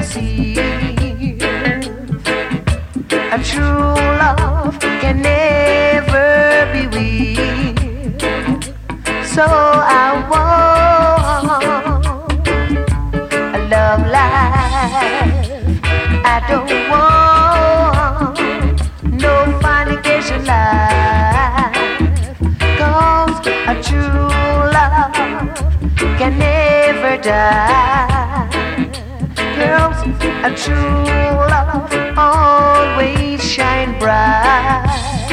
deceive. A true love can never be weak. So I want a love life. I don't want no fornication life. 'Cause a true love can never die. Girls, a true love always shine bright.